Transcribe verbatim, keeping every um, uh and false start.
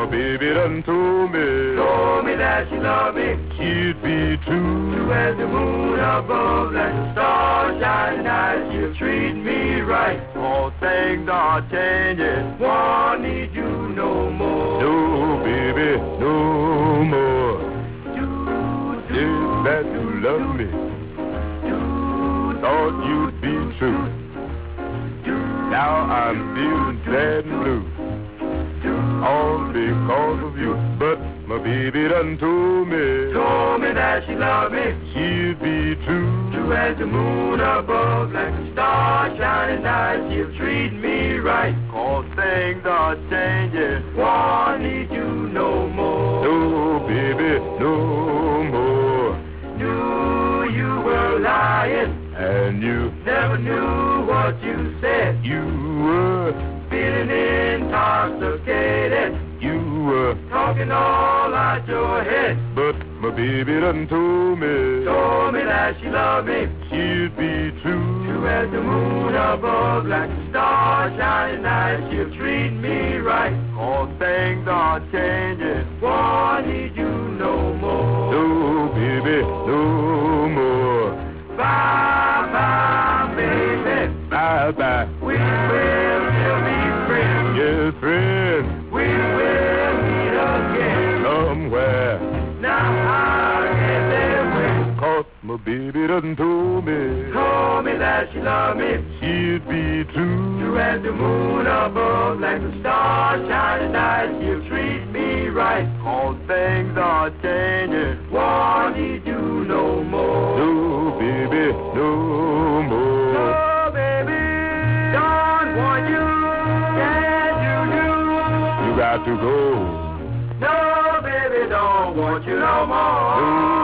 my baby done told me, told me that she loved me. she'd be true. True as the moon above, like the stars shining out. She'll treat me right. All things are changing. Won't need you no more. No, baby, no more. Do, do, If that you love me, do, thought you'd be true. do, Now I'm feeling sad and blue, all because of you. But my baby done told me, told me that she loved me. she'd be true. True as the moon above, like a star shining out. She'll treat me right. All things are changing. Won't need you no more. No, baby, no more. Knew you were lying. And you, Never knew what you said. you were, Feeling intoxicated. you were. Talking all out your head. But my baby done told me, Told me that she loved me. she'd be true. True as the moon above, like a star shining out. She'll treat me right. All things are changing. Won't need you no more. No, baby, no more. Bye bye, baby. Bye bye. We will still be friends. Yes, friend, We will meet again. somewhere. Now I'll get there when. Cause my baby done told me, Told me that she loved me. she'd be true. True as the moon above, like the stars shining out. She'll treat me right. All things are changing. Won't need you no more. No, baby, no more. No, baby, don't want you. Can't you do? You got to go. No, baby, don't want you no more. No,